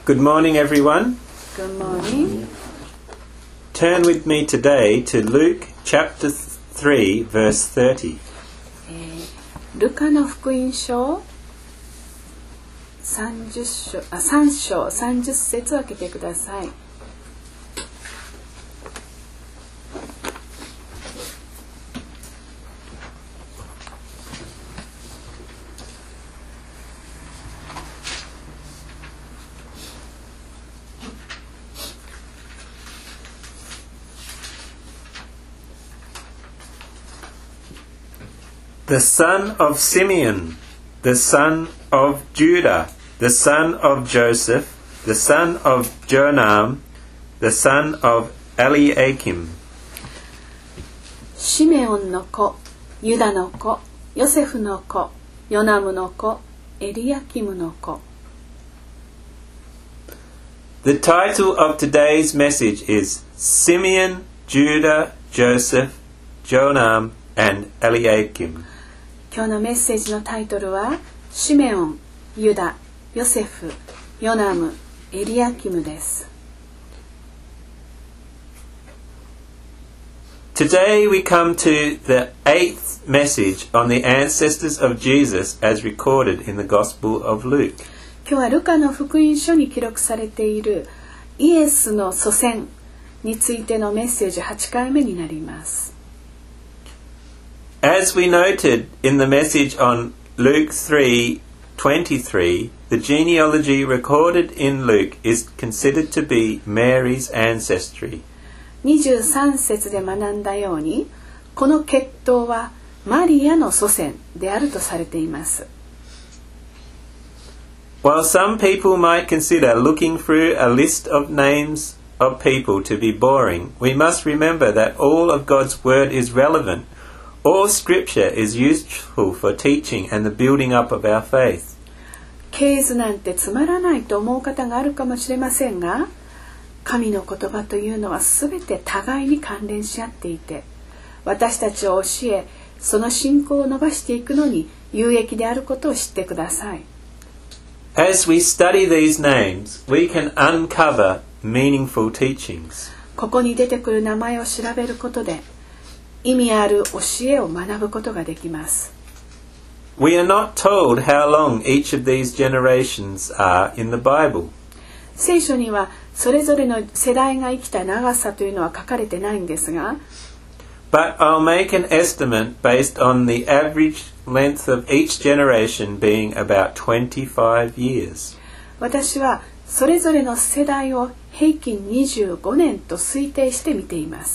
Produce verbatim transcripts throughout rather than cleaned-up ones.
Good morning, everyone. Good morning. Turn with me today to Luke chapter three, verse thirty. ルカの福音書さんじゅっ章、あ、さん章さんじゅっ節を開けてください。 The son of Simeon, the son of Judah, the son of Joseph, the son of Jonam, the son of Eliakim. シメオンの子、ユダの子、ヨセフの子、ヨナムの子、エリアキムの子。 The title of today's message is Simeon, Judah, Joseph, Jonam, and Eliakim. 今日のメッセージのタイトルはシメオン、ユダ、ヨセフ、ヨナム、エリアキムです。 Today we come to the eighth message on the ancestors of Jesus as recorded in the Gospel of Luke. 今日はルカの福音書に記録されているイエスの祖先についてのメッセージはちかいめになります。 As we noted in the message on Luke three twenty-three, the genealogy recorded in Luke is considered to be Mary's ancestry. にじゅうさん節で学んだように、この血統はマリアの祖先であるとされています。 While some people might consider looking through a list of names of people to be boring, we must remember that all of God's word is relevant.All scripture is useful for teaching and the building up of our faith. 経図なんてつまらないと思う方があるかもしれませんが、神の言葉というのはすべて互いに関連し合っていて、私たちを教え、その信仰を伸ばしていくのに有益であることを知ってください。 As we study these names, we can uncover meaningful teachings. ここに出てくる名前を調べることで、意味ある教えを学ぶことができます。 We are not told how long each of these generations are in the Bible. 聖書にはそれぞれの世代が生きた長さというのは書かれてないんですが、 But I'll make an estimate based on the average length of each generation being about twenty-five years. 私はそれぞれの世代を平均にじゅうごねんと推定して見ています。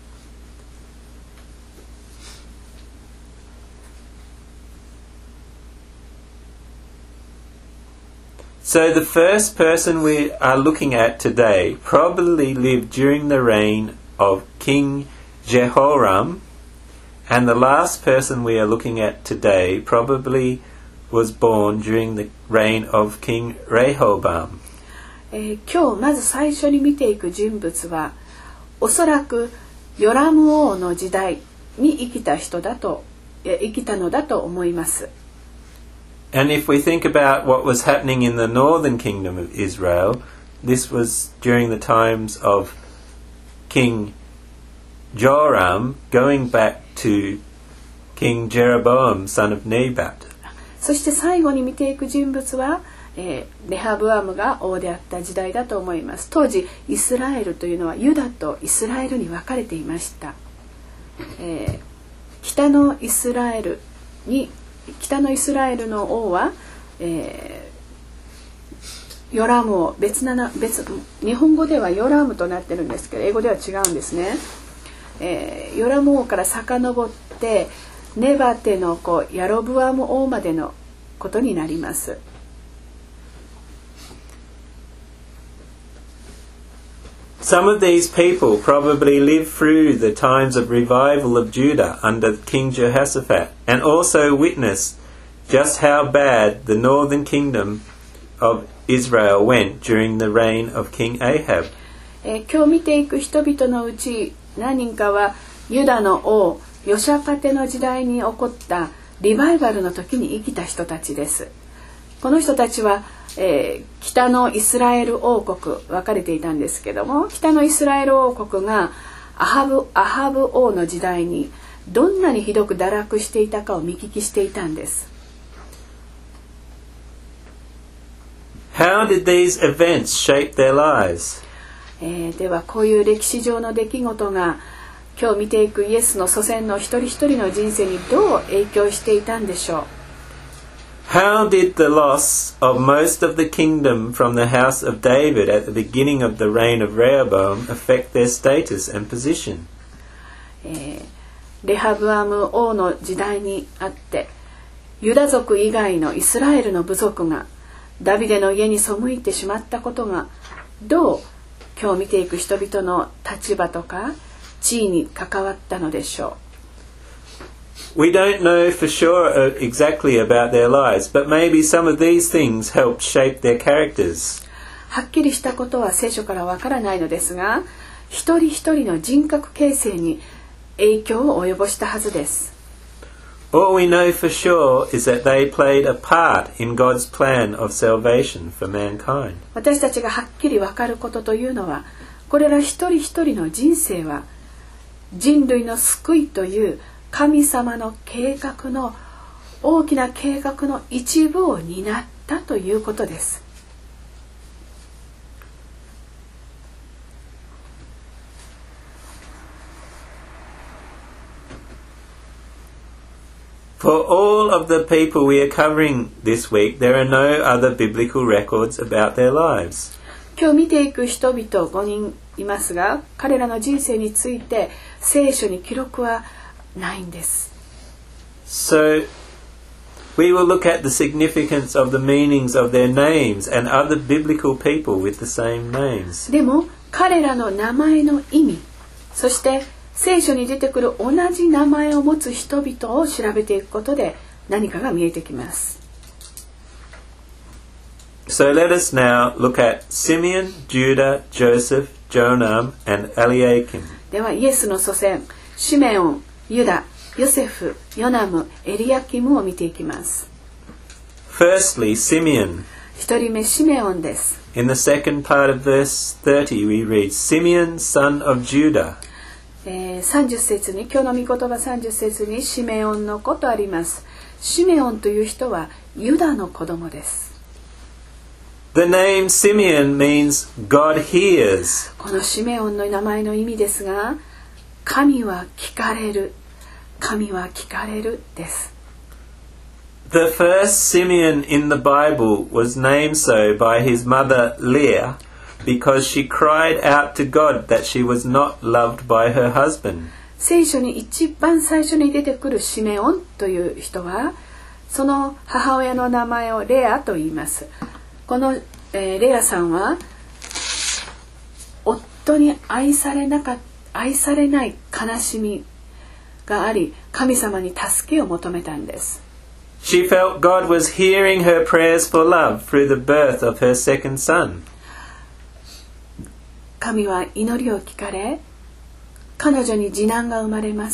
So the first person we are looking at today probably lived during the reign of King Jehoram, and the last person we are looking at today probably was born during the reign of King Rehoboam. えー、今日まず最初に見ていく人物はおそらくヨラム王の時代に生きた人だと、えー、生きたのだと思います。 And if we think about what was happening in the northern kingdom of Israel, this was during the times of King Joram going back to King Jeroboam, son of Nebat. そして最後に見ていく人物は、えー、レハブアムが王であった時代だと思います。当時イスラエルというのはユダとイスラエルに分かれていました。えー、北のイスラエルに北のイスラエルの王は、えー、ヨラム王、別な別日本語ではヨラムとなってるんですけど英語では違うんですね。えー、ヨラム王から遡ってネバテの子ヤロブアム王までのことになります。 Some of these people probably lived through the times of revival of Judah under King Jehoshaphat and also witnessed just how bad the northern kingdom of Israel went during the reign of King Ahab. えー、今日見ていく人々のうち何人かはユダの王ヨシャパテの時代に起こったリバイバルの時に生きた人たちです。この人たちはえー、北のイスラエル王国分かれていたんですけども、北のイスラエル王国がアハブ、アハブ王の時代にどんなにひどく堕落していたかを見聞きしていたんです。 How did these events shape their lives? えー、ではこういう歴史上の出来事が今日見ていくイエスの祖先の一人一人の人生にどう影響していたんでしょう。 How did the loss of most of the kingdom from the house of David at the beginning of the reign of Rehoboam affect their status and position? えー、レハブアム王の時代にあってユダ族以外のイスラエルの部族がダビデの家に背いてしまったことがどう今日見ていく人々の立場とか地位に関わったのでしょう。 We don't know for sure exactly about their lives, but maybe some of these things helped shape their characters. はっきりしたことは聖書からわからないのですが、一人一人の人格形成に影響を及ぼしたはずです。 All we know for sure is that they played a part in God's plan of salvation for mankind. 私たちがはっきりわかることというのは、これら一人一人の人生は人類の救いという神様の計画の大きな計画の一部を担ったということです。 For all of the people we are covering this week, there are no other biblical records about their lives. 今日見ていく人々ごにんいますが、彼らの人生について聖書に記録はないんです。 So, we will look at the significance of the meanings of their names and other biblical people with the same names. でも彼らの名前の意味、そして聖書に出てくる同じ名前を持つ人々を調べていくことで何かが見えてきます。 So let us now look at Simeon, Judah, Joseph, Jonam, and Eliakim. ではイエスの祖先、シメオン、ユダ、ヨセフ、ヨナム、エリアキムを見ていきます。 Firstly, Simeon. 一人目シメオンです。 In the second part of verse thirty, we read, Simeon, son of Judah. えー、さんじゅっ節に、今日の御言葉さんじゅっ節にシメオンの子とあります。シメオンという人はユダの子供です。 The name Simeon means God hears. このシメオンの名前の意味ですが、神は聞かれる、神は聞かれるです。 The first Simeon in the Bible was named so by his mother Leah because she cried out to God that she was not loved by her husband. 聖書に一番最初に出てくるシメオンという人は、その母親の名前をレアと言います。この、えー、レアさんは夫に愛されなか愛されない悲しみがあり、神様に助けを求めたんです。 She felt God was hearing her prayers for love through the birth of her second son. 神は祈りを聞かれ、彼女に次男が生まれます。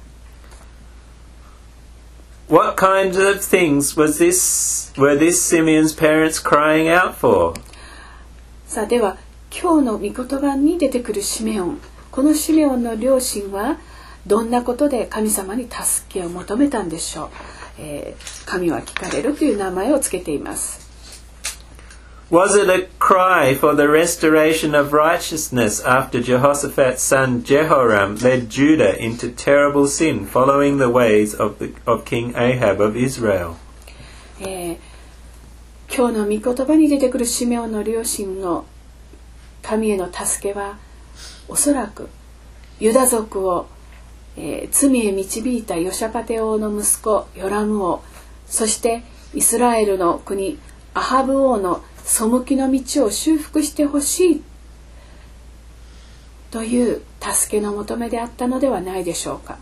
What kinds of things was this, were this Simeon's parents crying out for? さあでは今日の御言葉に出てくるシメオン、このシメオンの両親はどんなことで神様に助けを求めたんでしょう。えー、神は聞かれるという名前をつけています。 Was it a cry for the restoration of righteousness after Jehoshaphat's son Jehoram led Judah into terrible sin following the ways of, the, of King Ahab of Israel? えー、今日の御言葉に出てくるシメオンの両親の神への助けはおそらくユダ族を、えー、罪へ導いたヨシャパテ王の息子ヨラム王、そしてイスラエルの国アハブ王の背きの道を修復してほしいという助けの求めであったのではないでしょうか。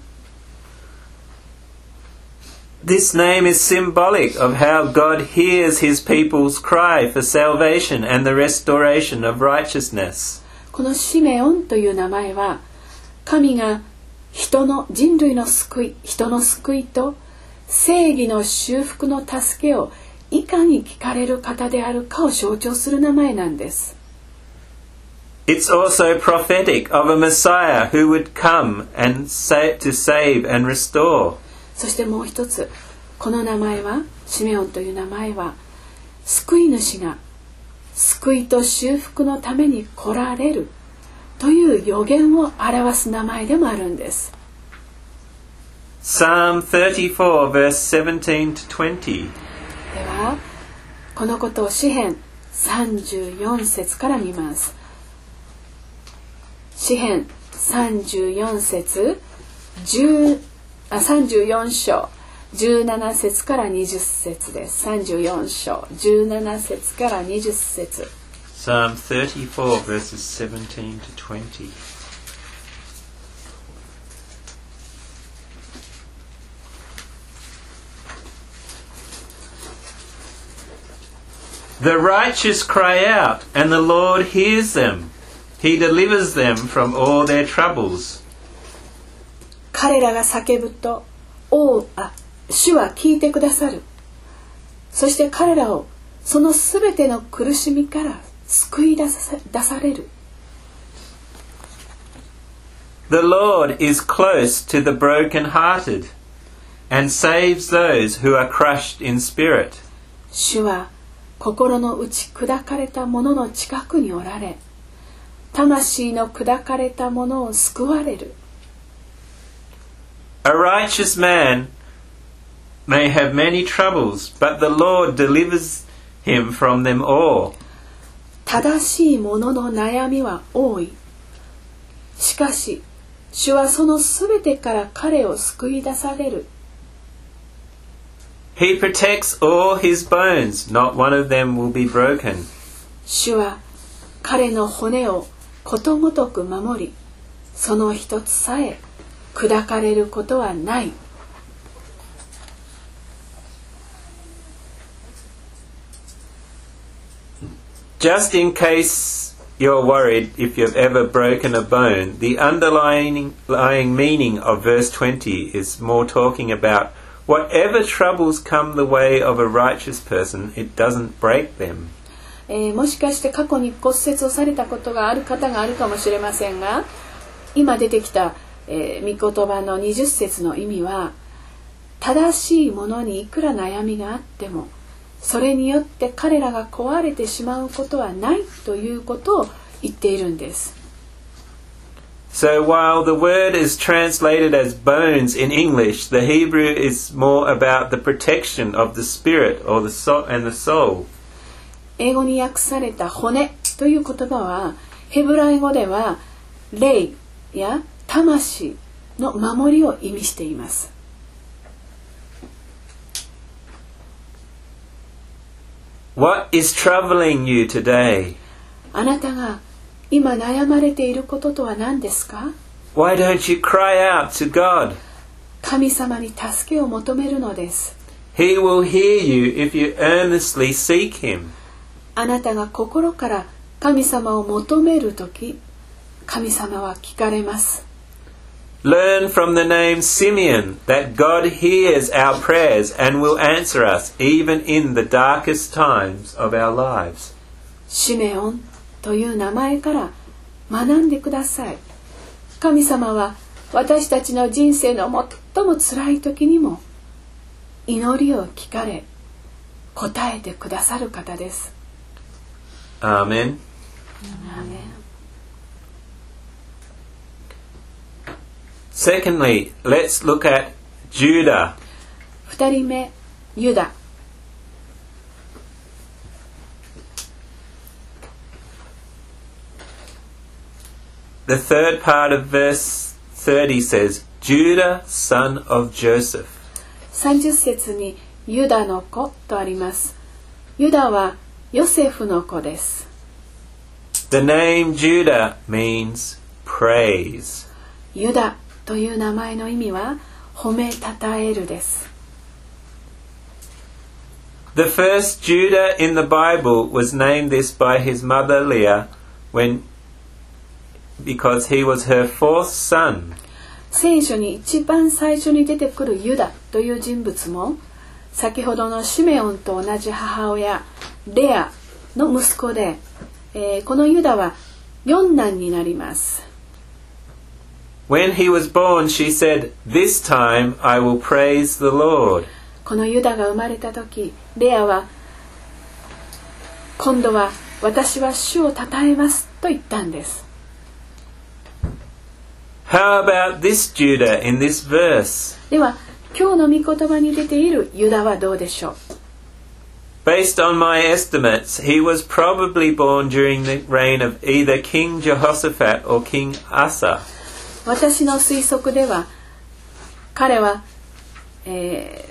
This name is symbolic of how God hears his people's cry for salvation and the restoration of righteousness. このシメオンという名前は神が人の人類の救い、人の救いと正義の修復の助けをいかに聞かれる方であるかを象徴する名前なんです。 It's also prophetic of a Messiah who would come and say, to save and restore. そしてもう一つ、この名前は、シメオンという名前は、救い主が救いと修復のために来られるという予言を表す名前でもあるんです。 Psalm thirty-four, verse seventeen to twenty. では、このことを詩編さんじゅうよん節から見ます。詩編さんじゅうよん節、10あさんじゅうよん章じゅうなな節からにじゅう節です。さんじゅうよん章じゅうなな節からにじゅう節。 Psalm thirty-four, verses seventeen to twenty. The righteous cry out, and the Lord hears them. He delivers them from all their troubles. 彼らが叫ぶと、王あ、主は聞いてくださる。そして彼らをそのすべての苦しみから救い出さ、出される。 The Lord is close to the broken-hearted, and saves those who are crushed in spirit. 主は心の内砕かれた者の近くにおられ、魂の砕かれた者を救われる。 A righteous man may have many troubles, but the Lord delivers him from them all. 正しい者の悩みは多い。しかし、主はそのすべてから彼を救い出される。 He protects all his bones, not one of them will be broken. 主は彼の骨をことごとく守り、その一つさえ砕かれることはない。 Just in case you're worried if you've ever broken a bone, the underlying meaning of verse twenty is more talking about whatever troubles come the way of a righteous person, it doesn't break them. えー、もしかして過去に骨折をされたことがある方があるかもしれませんが、今出てきた、えー、御言葉のにじゅっ節の意味は、正しいものにいくら悩みがあっても、それによって彼らが壊れてしまうことはないということを言っているんです。 So while the word is translated as bones in English, the Hebrew is more about the protection of the spirit or the soul and the soul. 英語に訳された骨という言葉は、ヘブライ語では霊や魂の守りを意味しています。 What is troubling you today? あなたが今悩まれていることとは何ですか？ Why don't you cry out to God? 神様に助けを求めるのです。 He will hear you if you earnestly seek Him. あなたが心から神様を求めるとき、神様は聞かれます。 Learn from the name Simeon that God hears our prayers and will answer us even in the darkest times of our lives. シメオンという名前から学んでください。神様は私たちの人生の最も辛い時にも祈りを聞かれ、答えてくださる方です。 Amen. アーメン。 Secondly, let's look at Judah. 二人目、ユダ。 The third part of verse thirty says, Judah, son of Joseph. さんじゅっ節にユダの子とあります。ユダはヨセフの子です。 The name Judah means praise. ユダという名前の意味は褒めたたえるです。 The first Judah in the Bible was named this by his mother Leah when because he was her fourth son. 聖書に一番最初に出てくるユダという人物も先ほどのシメオンと同じ母親レアの息子で、えー、このユダは四男になります。 When he was born, she said, "This time I will praise the Lord." このユダが生まれた時、レアは今度は私は主を称えますと言ったんです。 How about this Judah in this verse? では今日の御言葉に出ているユダはどうでしょう。 Based on my estimates, he was probably born during the reign of either King Jehoshaphat or King Asa. 私の推測では彼は、え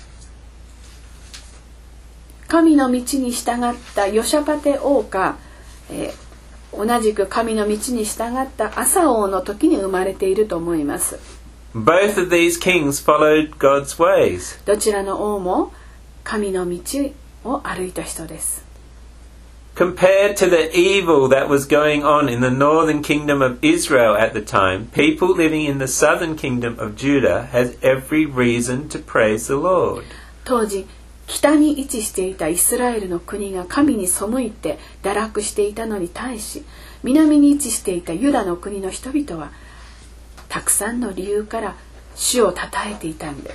ー、神の道に従ったヨシャパテ王か、えー、同じく神の道に従ったアサ王の時に生まれていると思います。 Both of these kings followed God's ways. どちらの王も神の道を歩いた人です。 Compared to the evil that was going on in the northern kingdom of Israel at the time, people living in the southern kingdom of Judah had every reason to praise the Lord. 当時北に位置していたイスラエルの国が神に背いて堕落していたのに対し、南に位置していたユダの国の人々はたくさんの理由から主を称えていたんです。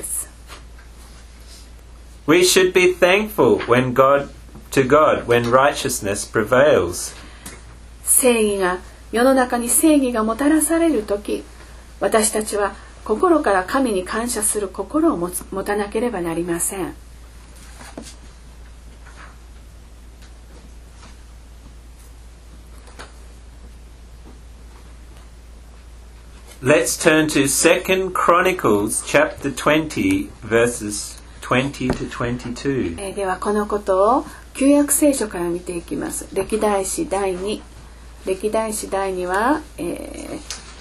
We should be thankful when God to God when righteousness prevails. 正義が世の中に正義がもたらされるとき、私たちは心から神に感謝する心を持つ、持たなければなりません。 Let's turn to Second Chronicles chapter twenty verses twenty to twenty-two. えー、ではこのことを旧約聖書から見ていきます。歴代史第に、歴代史第には、え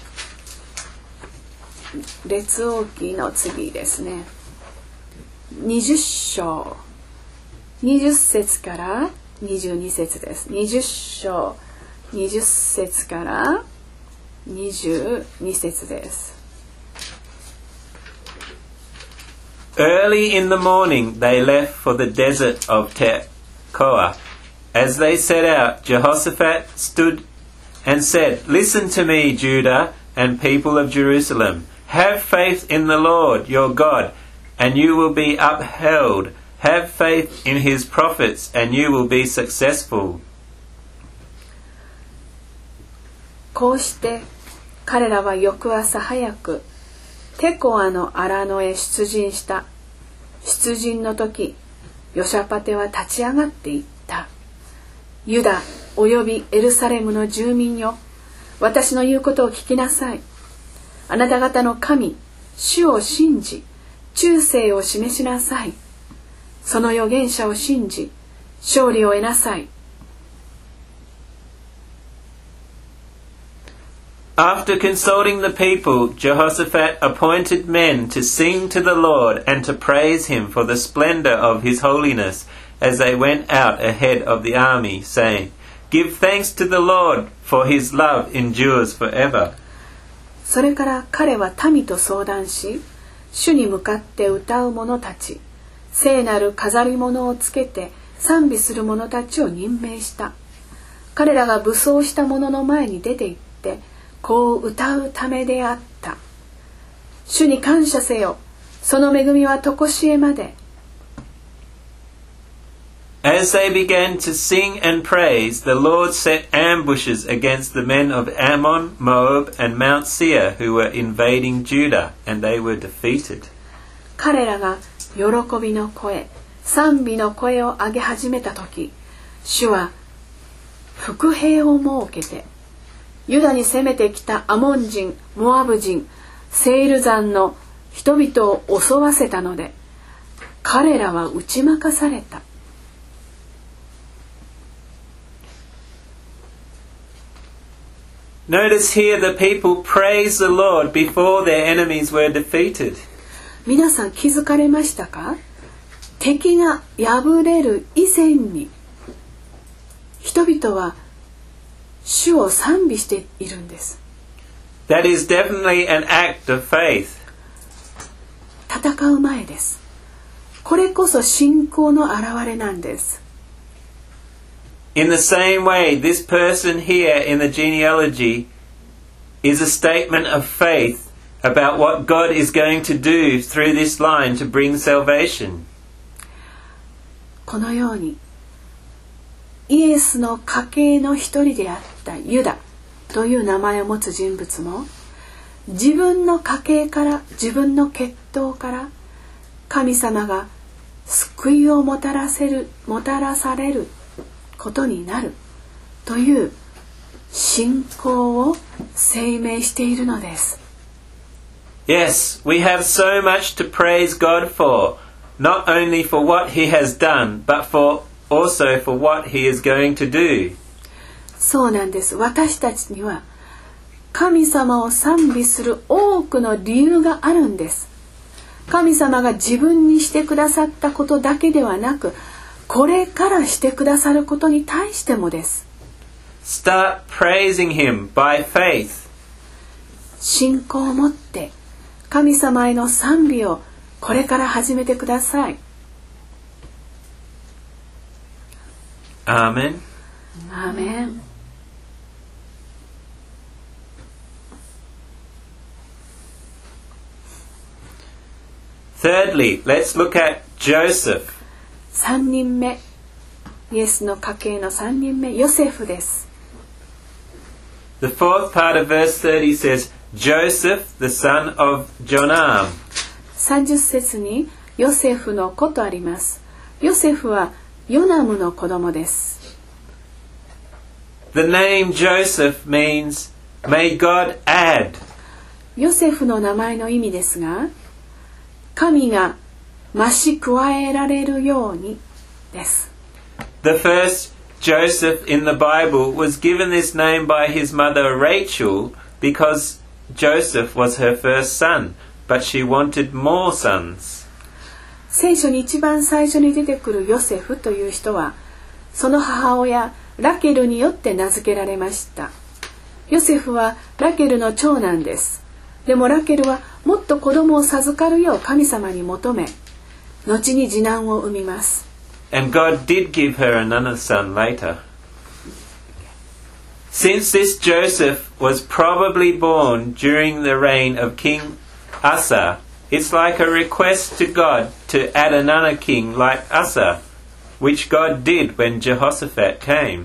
ー、列王記の次ですね。にじゅっ章、にじゅっ節からにじゅうに節です。にじゅっ章、にじゅっ節からにじゅうに節です。 Early in the morning they left for the desert of Tekoa. As they set out, Jehoshaphat stood and said, "Listen to me, Judah and people of Jerusalem. Have faith in the Lord your God, and you will be upheld. Have faith in his prophets, and you will be successful." こうして彼らは翌朝早くテコアの荒野へ出陣した。出陣の時、ヨシャパテは立ち上がっていった。ユダおよびエルサレムの住民よ、私の言うことを聞きなさい。あなた方の神、主を信じ、忠誠を示しなさい。その預言者を信じ、勝利を得なさい。 After consulting the people, Jehoshaphat appointed men to sing to the Lord and to praise him for the splendor of his holiness as they went out ahead of the army, saying, "Give thanks to the Lord, for his love endures forever." それから彼は民と相談し、主に向かって歌う者たち、聖なる飾り物をつけて賛美する者たちを任命した。彼らが武装した者の前に出て行って、こう歌うためであった。主に感謝せよ。その恵みはとこしえまで。 As they began to sing and praise, the Lord set ambushes against the men of Ammon, Moab, and Mount Seir who were invading Judah, and they were defeated. 彼らが喜びの声、賛美の声を上げ始めたとき、主は伏兵を設けて、ユダに攻めてきたアモン人、モアブ人、セイル山の人々を襲わせたので、彼らは打ち負かされた。 Notice here the people praised the Lord before their enemies were defeated. 皆さん気づかれましたか？敵が敗れる以前に、人々は主を賛美しているんです。 That is definitely an act of faith. 戦う前です。 これこそ信仰の表れなんです。 In the same way, this person here in the genealogy is a statement of faith about what God is going to do through this line to bring salvation. このようにイエスの家系の一人であったユダという名前を持つ人物も、自分の家系から自分の血統から神様が救いをもたらせるもたらされることになるという信仰を声明しているのです。 Yes, we have so much to praise God for, not only for what He has done, but for also for what He is going to do. そうなんです。私たちには神様を賛美する多くの理由があるんです。神様が自分にしてくださったことだけではなく、これからしてくださることに対してもです。 Start praising Him by faith. 信仰を持って神様への賛美をこれから始めてください。 アーメン。 アーメン。 Thirdly, let's look at Joseph. 三人目、イエスの家系の三人目、ヨセフです。 The fourth part of verse thirty says, Joseph, the son of Jonam. さんじゅっ節にヨセフの子とあります。ヨセフはヨナムの子供です。 The name Joseph means, may God add. ヨセフの名前の意味ですが、神が増し加えられるようにです。 The first Joseph in the Bible was given this name by his mother Rachel because Joseph was her first son, but she wanted more sons. 聖書に一番最初に出てくるヨセフという人は、その母親ラケルによって名付けられました。ヨセフはラケルの長男です。でもラケルはもっと子供を授かるよう神様に求め、後に次男を産みます。 And God did give her another son later. Since this Joseph was probably born during the reign of King Asa, it's like a request to God to add another king like Asa, which God did when Jehoshaphat came.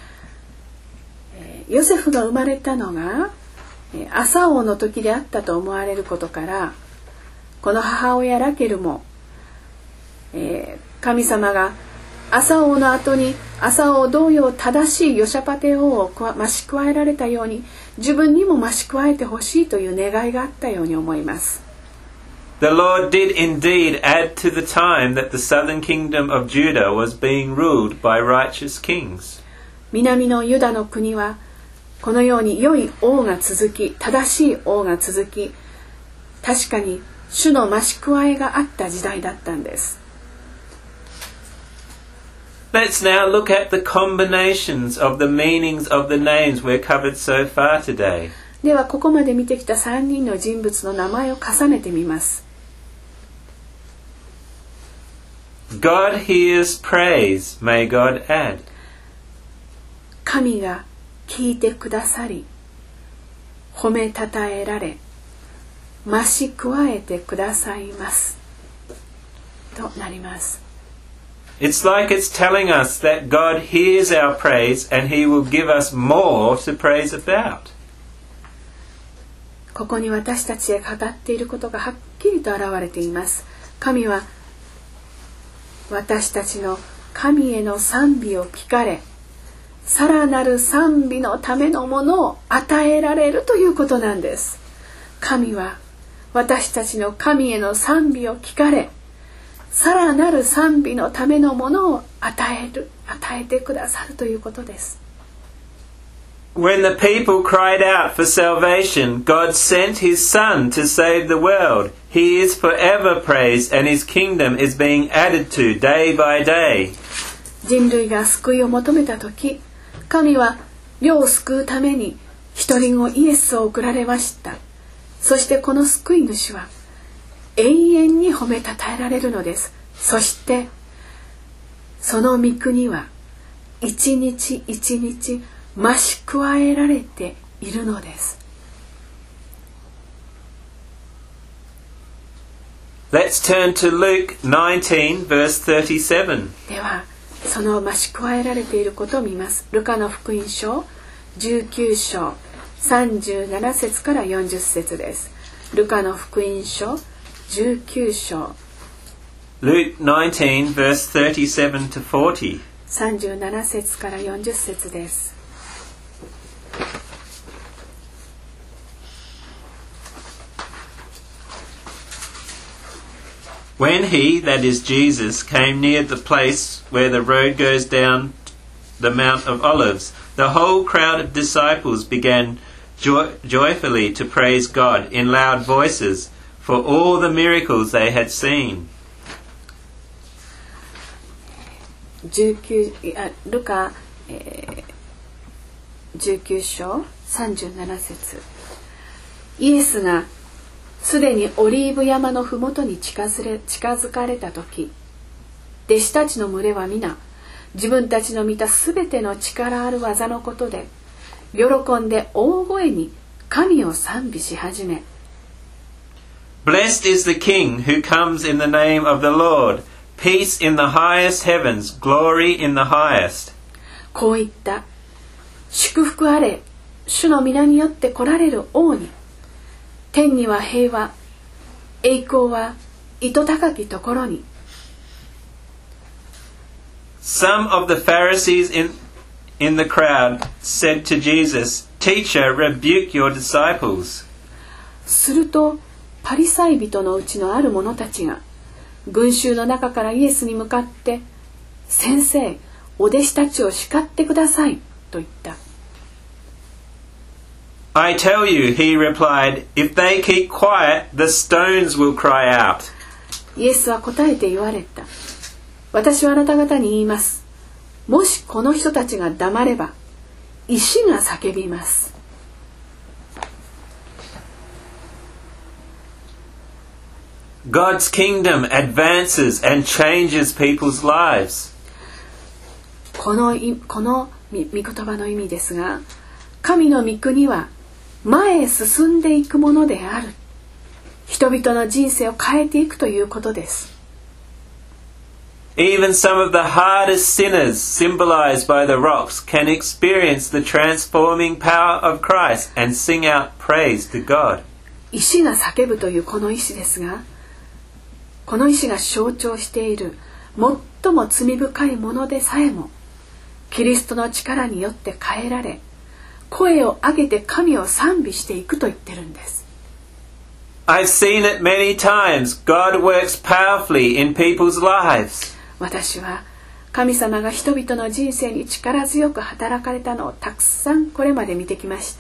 ヨセフが生まれたのがアサ王の時であったと思われることから、この母親ラケルも、えー、神様がアサ王の後にアサ王同様正しいヨシャパテ王を増し加えられたように、自分にも増し加えてほしいという願いがあったように思います。 The Lord did indeed add to the time that the southern kingdom of Judah was being ruled by righteous kings. 南のユダの国はこのように良い王が続き、正しい王が続き、確かに主の増し加えがあった時代だったんです。 Let's now look at the combinations of the meanings of the names we've covered so far today. ではここまで見てきたさんにんの人物の名前を重ねてみます。 God hears praise, may God add. 神が聞いてくださり、褒めたたえられ、増し加えてくださいますとなります。 It's like it's telling us that God hears our praise and He will give us more to praise about. ここに私たちへ語っていることがはっきりと現れています。神は私たちの神への賛美を聞かれ、さらなる賛美のためのものを与えられるということなんです。神は私たちの神への賛美を聞かれ、さらなる賛美のためのものを与える、与えてくださるということです。 When the people cried out for salvation, God sent His Son to save the world. He is forever praised and His kingdom is being added to day by day. 人類が救いを求めたとき、神は世を救うために一人子イエスを送られました。そしてこの救い主は永遠に褒めたたえられるのです。 そしてその御国は一日一日増し加えられているのです。 Let's turn to Luke nineteen, verse thirty-seven. ではその増し加えられていることを見ます。ルカの福音書じゅうきゅう章さんじゅうなな節からよんじゅう節です。ルカの福音書じゅうきゅう章 Luke nineteen, verse thirty-seven to forty. さんじゅうなな節からよんじゅう節です。 When he, that is Jesus, came near the place where the road goes down the Mount of Olives, the whole crowd of disciples began joy- joyfully to praise God in loud voices for all the miracles they had seen. じゅうきゅうあルカ、えー、じゅうきゅう章さんじゅうなな節。イエスがすでにオリーブ山のふもとに近づれ、近づかれた時、弟子たちの群れは皆自分たちの見たすべての力ある技のことで喜んで大声に神を賛美し始め、 Blessed is the King who comes in the name of the Lord, peace in the highest heavens, glory in the highest. こう言った。祝福あれ、主の皆によって来られる王に。天には平和、栄光は糸高きところに。 Some of the Pharisees in, in the crowd said to Jesus, Teacher, rebuke your disciples. するとパリサイ人のうちのある者たちが群衆の中からイエスに向かって、先生、お弟子たちを叱ってくださいと言った。 I tell you, he replied, if they keep quiet, the stones will cry out. イエスは答えて言われた。私はあなた方に言います。もしこの人たちが黙れば、石が叫びます。 God's kingdom advances and changes people's lives. この、この御言葉の意味ですが、神の御国は前へ進んでいくものである。人々の人生を変えていくということです。 Even some of the hardest sinners, symbolized by the rocks, can experience the transforming power of Christ and sing out praise to God. 石が叫ぶというこの石ですが、この石が象徴している最も罪深いものでさえも、キリストの力によって変えられ、声を上げて神を賛美していくと言ってるんです。 I've seen it many times. God works powerfully in people's lives. 私は神様が人々の人生に力強く働かれたのをたくさんこれまで見てきました。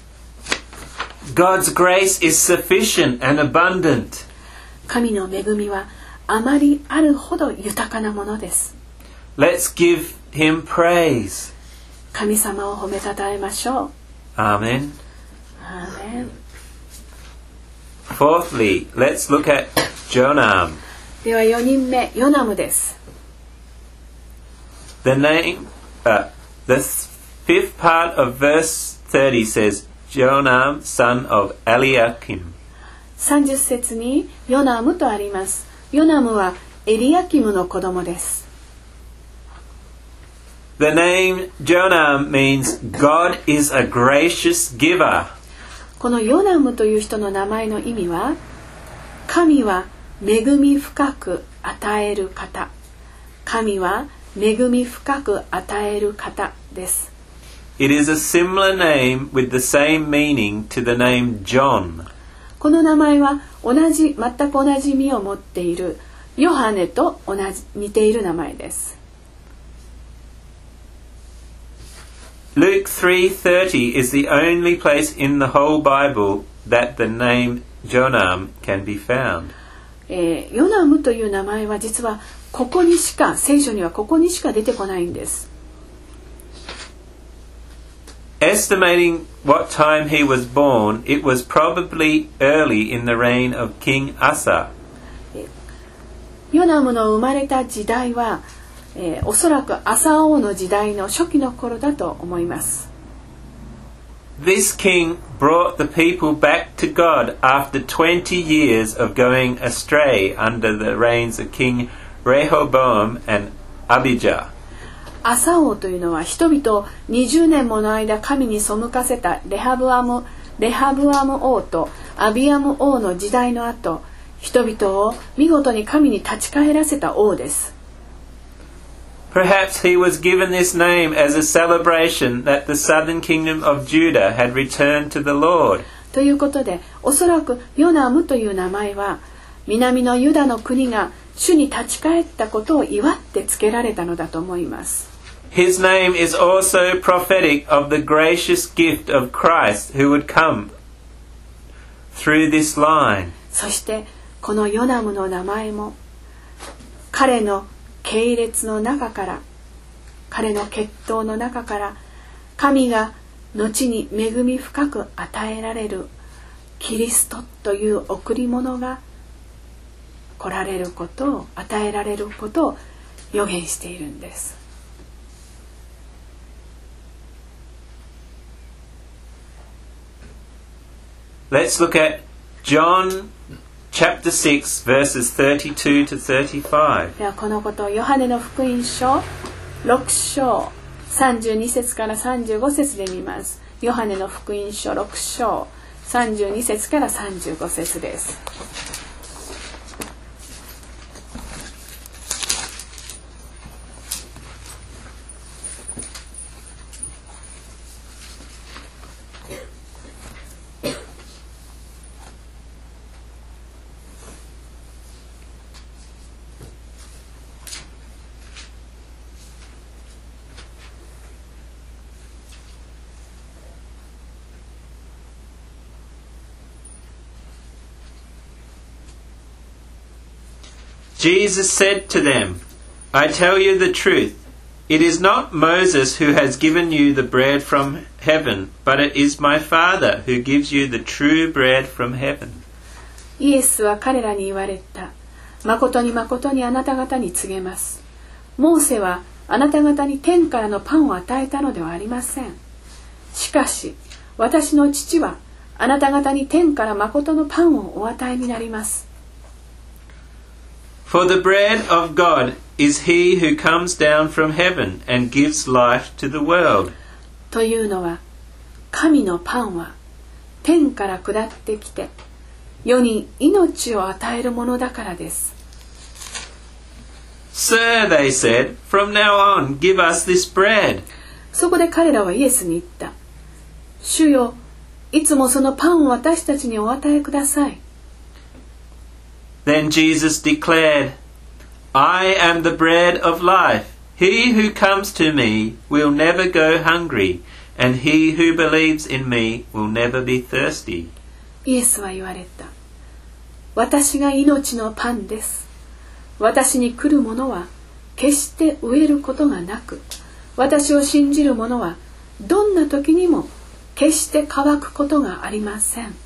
God's grace is sufficient and abundant. 神の恵みはあまりあるほど豊かなものです。 Let's give him praise. 神様を褒めたたえましょう。 Amen. アーメン。 Fourthly, let's look at Jonam. ではよにんめ、ヨナムです。 The name, uh, the fifth part of verse thirty says, Jonam, son of Eliakim. さんじゅう節にヨナムとあります。ヨナムはエリアキムの子供です。 The name Jonam means God is a gracious giver. このヨナムという人の名前の意味は、神は恵み深く与える方。神は恵み深く与える方です。 It is a similar name with the same meaning to the name John. この名前は同じ、全く同じ意味を持っているヨハネと同じ似ている名前です。 Luke three thirty is the only place in the whole Bible that the name Jonam can be found. えー、ヨナムという名前は実はここにしか、聖書にはここにしか出てこないんです。 Estimating what time he was born, it was probably early in the reign of King Asa. ヨナムの生まれた時代は、えー、おそらくアサ王の時代の初期の頃だと思います。 This king brought the people back to God after twenty years of going astray under the reigns of King Rehoboam and Abijah. アサ王というのは人々をにじゅうねんもの間神に背かせたレハブアム、レハブアム王とアビアム王の時代の後、人々を見事に神に立ち返らせた王です。 Perhaps he was given this name as a celebration that the southern kingdom of Judah had returned to the Lord. ということで、おそらくヨナムという名前は南のユダの国が主に立ち返ったことを祝って付けられたのだと思います。 His name is also prophetic of the gracious gift of Christ who would come through this line. そしてこのヨナムの名前も彼の系列の中から、彼の血統の中から神が後に恵み深く与えられるキリストという贈り物が来られることを、与えられることを予言しているんです。 Let's look at John chapter six verses thirty-two to thirty-five. ではこのことをヨハネの福音書ろく章さんじゅうに節からさんじゅうご節で見ます。ヨハネの福音書ろく章さんじゅうに節からさんじゅうご節です。 Jesus said to them, I tell you the truth, it is not Moses who has given you the bread from heaven, but it is my Father who gives you the true bread from heaven. イエスは彼らに言われた。誠に誠にあなた方に告げます。モーセはあなた方に天からのパンを与えたのではありません。しかし私の父はあなた方に天から誠のパンをお与えになります。 For the bread of God is he who comes down from heaven and gives life to the world. というのは、神のパンは天から下ってきて世に命を与えるものだからです。 Sir, they said, from now on give us this bread. そこで彼らはイエスに言った。主よ、いつもそのパンを私たちにお与えください。 Then Jesus declared, I am the bread of life. He who comes to me will never go hungry, and he who believes in me will never be thirsty. イエスは言われた。私が命のパンです。私に来る者は決して飢えることがなく、私を信じる者はどんな時にも決して乾くことがありません。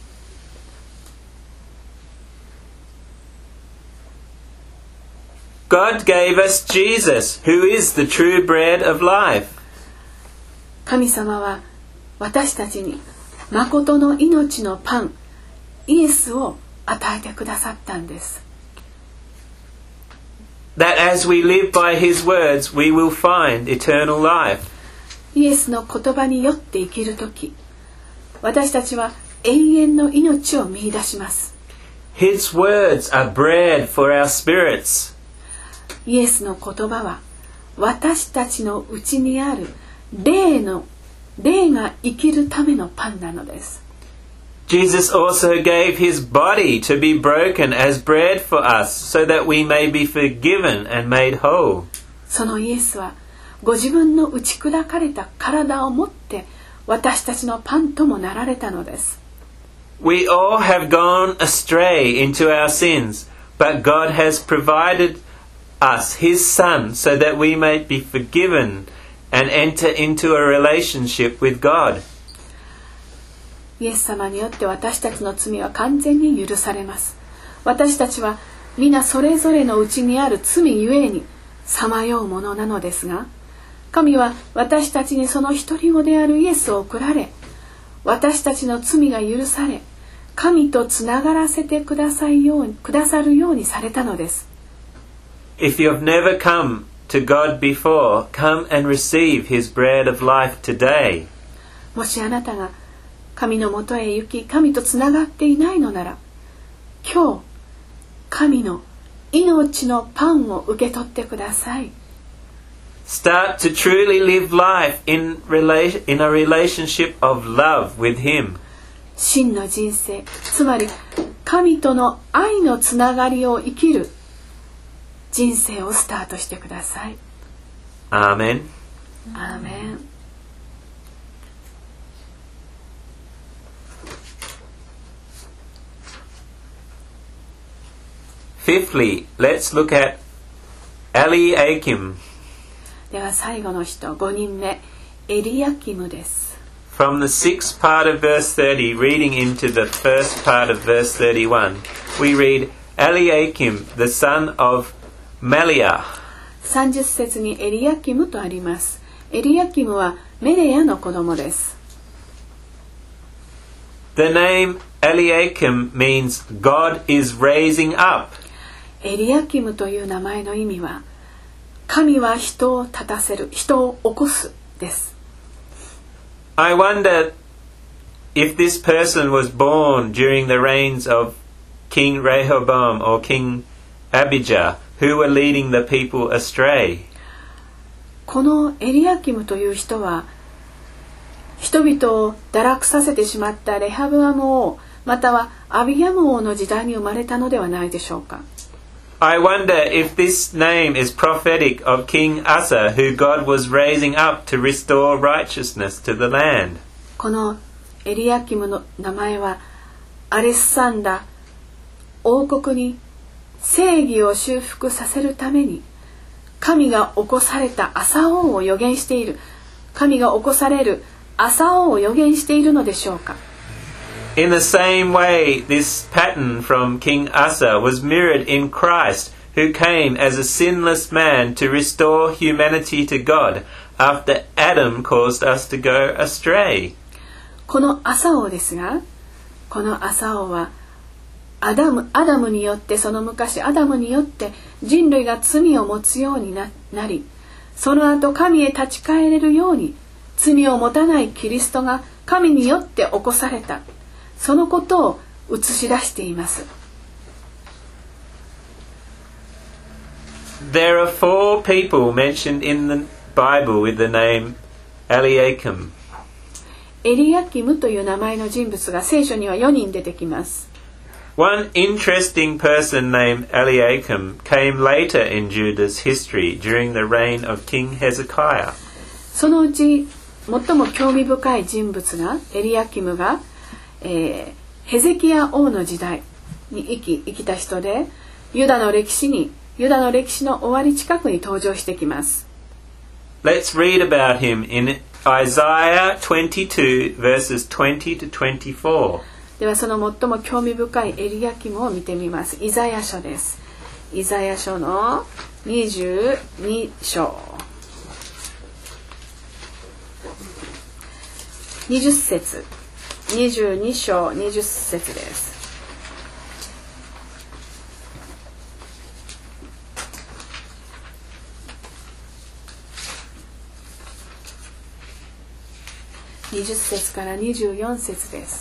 God gave us Jesus, who is the true bread of life. 神様は私たちに誠の命のパン、イエスを与えてくださったんです。 That as we live by his words, we will find eternal life. イエスの言葉によって生きるとき、私たちは永遠の命を見出します。 His words are bread for our spirits. イエスの言葉は私たちのうちにある霊の霊が生きるためのパンなのです。 Jesus also gave his body to be broken as bread for us, so that we may be forgiven and made whole. そのイエスはご自分の打ち砕かれた体を持って私たちのパンともなられたのです。 We all have gone astray into our sins, but God has provided us his Son so that we may be forgiven and enter into a relationship with God. イエス様によって私たちの罪は完全に許されます。私たちは皆それぞれのうちにある罪ゆえにさまようものなのですが、神は私たちにその一人子であるイエスを送られ、私たちの罪が許され、神とつながらせてくださいように、くださるようにされたのです。 If you have never come to God before, come and receive His bread of life today. もしあなたが神のもとへ行き、神とつながっていないのなら、今日神の命のパンを受け取ってください。 Start to truly live life in, rela- in a relationship of love with Him. 真の人生、つまり神との愛のつながりを生きる人生をスタートしてください。 アーメン。 アーメン。 Fifthly, let's look at Eliakim. では最後の人、ごにんめ、エリヤキムです。 From the sixth part of verse thirty, reading into the first part of verse thirty-one, we read, Eliakim, the son of Melea. さんじゅっ節にエリヤキムとあります。エリヤキムはメレヤの子供です。 The name Eliakim means God is raising up. エリヤキムという名前の意味は、神は人を立たせる、人を起こすです。 I wonder if this person was born during the reigns of King Rehoboam or King Abijah, who were leading the people astray. このエリヤキムという人は、人々を堕落させてしまったレハブアム王、またはアビヤム王の時代に生まれたのではないでしょうか。 I wonder if this name is prophetic of King Asa, who God was raising up to restore righteousness to the land. このエリヤキムの名前は、アレスサンダ王国に正義を修復させるために、神が起こされたアサ王を予言している、神が起こされるアサ王を予言しているのでしょうか。 In the same way, this pattern from King Asa was mirrored in Christ, who came as a sinless man to restore humanity to God after Adam caused us to go astray. このアサ王ですが、このアサ王はアダム、アダムによって、その昔アダムによって人類が罪を持つように な, なり、その後神へ立ち返れるように罪を持たないキリストが神によって起こされた、そのことを映し出しています。 There are four people mentioned in the Bible with the name Eliakim. エリヤキムという名前の人物が聖書にはよにん出てきます。 One interesting person named Eliakim came later in Judah's history during the reign of King Hezekiah. そのうち最も興味深い人物がエリヤキムが、えー、ヘゼキヤ王の時代に生き、生きた人で、ユダの歴史にユダの歴史の終わり近くに登場してきます。 Let's read about him in Isaiah twenty-two verses twenty to twenty-four. ではその最も興味深いエリヤキムを見てみます。イザヤ書です。イザヤ書のにじゅうに章にじゅっ節、にじゅうに章にじゅっ節です。にじゅっ節からにじゅうよん節です。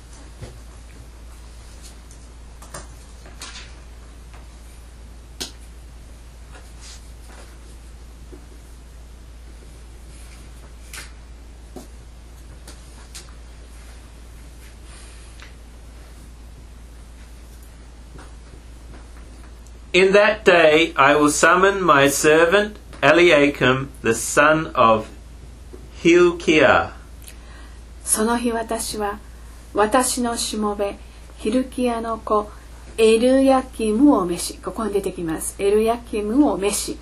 In that day I will summon my servant Eliakim, the son of Hilkiah. その日私は私のしもべヒルキヤの子エルヤキムを召し、ここに出てきます。エルヤキムを召し、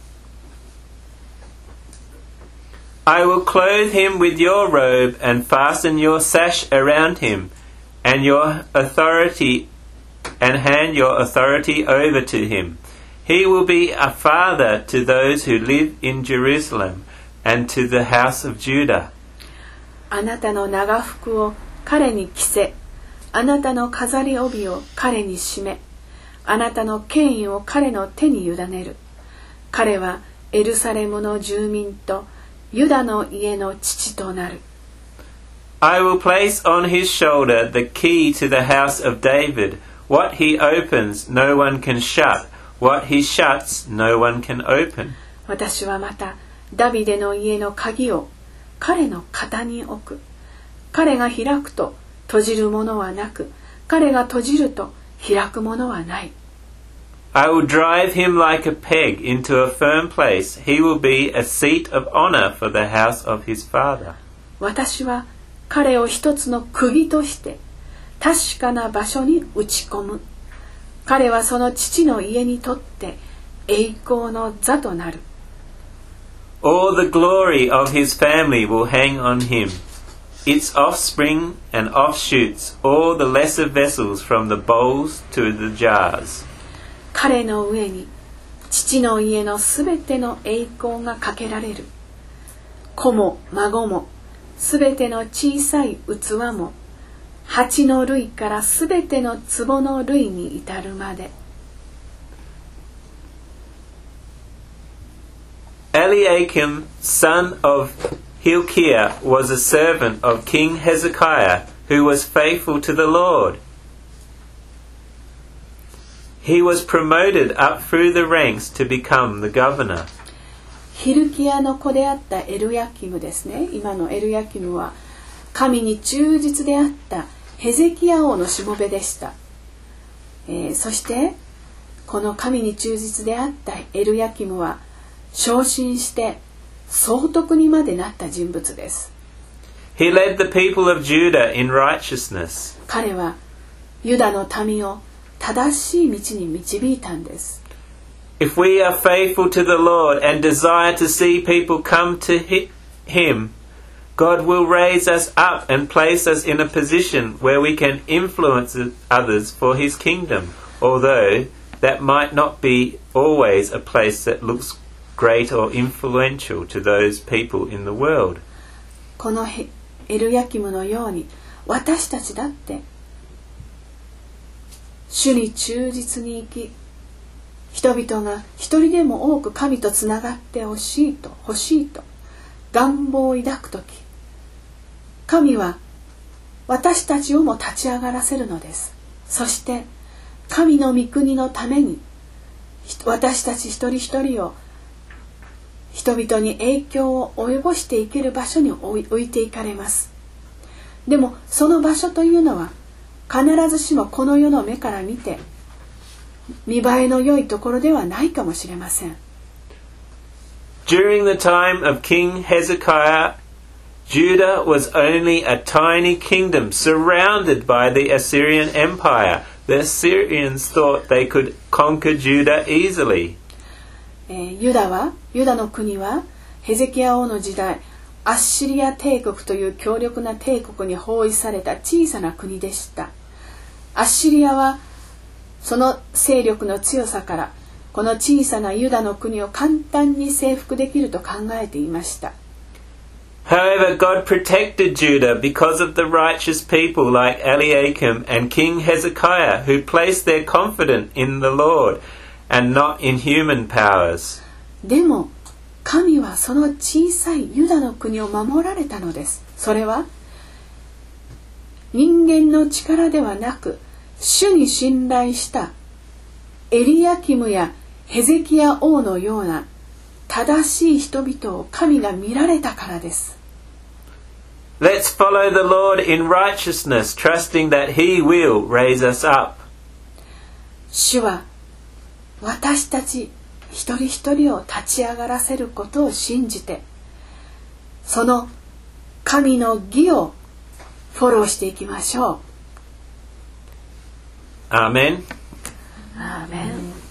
I will clothe him with your robe and fasten your sash around him, and your authority and hand your authority over to him. He will be a father to those who live in Jerusalem and to the house of Judah. あなたの長服を彼に着せ、あなたの飾り帯を彼に締め、あなたの権威を彼の手に委ねる。彼はエルサレムの住民とユダの家の父となる。 I will place on his shoulder the key to the house of David. What he opens, no one can shut. What he shuts, no one can open. 私はまたダビデの家の鍵を彼の肩に置く。彼が開くと閉じるものはなく、彼が閉じると開くものはない。 I will drive him like a peg into a firm place. He will be a seat of honor for the house of his father. 私は彼を一つの釘として確かな場所に打ち込む。彼はその父の家にとって栄光の座となる。 All the glory of his family will hang on him. Its offspring and offshoots, all the lesser vessels from the bowls to the jars. 彼の上に父の家のすべての栄光がかけられる。子も孫もすべての小さい器も、八の類からすべての壺の類に至るまで。 Eliakim, son of Hilkiah, was a servant of King Hezekiah, who was faithful to the Lord. He was promoted up through the ranks to become the governor. ヒルキアの子であったエルヤキムですね。今のエルヤキムは神に忠実であったヘゼキヤ王のしもべでした。えー、そしてこの神に忠実であったエルヤキムは昇進して総督にまでなった人物です。 He led the people of Judah in righteousness. 彼はユダの民を正しい道に導いたんです。 If we are faithful to the Lord and desire to see people come to Him, God will raise us up and place us in a position where we can influence others for His kingdom, although that might not be always a place that looks great or influential to those people in the world. このエルヤキムのように私たちだって主に忠実に生き、人々が一人でも多く神とつながってほしいと欲しいと願望を抱くとき、神は私たちをも立ち上がらせるのです。そして神の御国のために私たち一人一人を人々に影響を及ぼしていける場所に置いていかれます。でもその場所というのは必ずしもこの世の目から見て見栄えの良いところではないかもしれません。 During the time of King Hezekiah, Judah was only a tiny kingdom surrounded by the Assyrian Empire. The Assyrians thought they could conquer Judah easily. えー、ユダはユダの国はヘゼキヤ王の時代、アッシリア帝国という強力な帝国に包囲された小さな国でした。アッシリアはその勢力の強さからこの小さなユダの国を簡単に征服できると考えていました。 However, God protected Judah because of the righteous people like Eliakim and King Hezekiah who placed their confidence in the Lord and not in human powers. でも神はその小さいユダの国を守られたのです。それは人間の力ではなく主に信頼したエリヤキムやヘゼキヤ王のような正しい人々を神が見られたからです。 Let's follow the Lord in righteousness, trusting that He will raise us up. 主は私たち一人一人を立ち上がらせることを信じて、その神の義をフォローしていきましょう。 Amen. アーメン。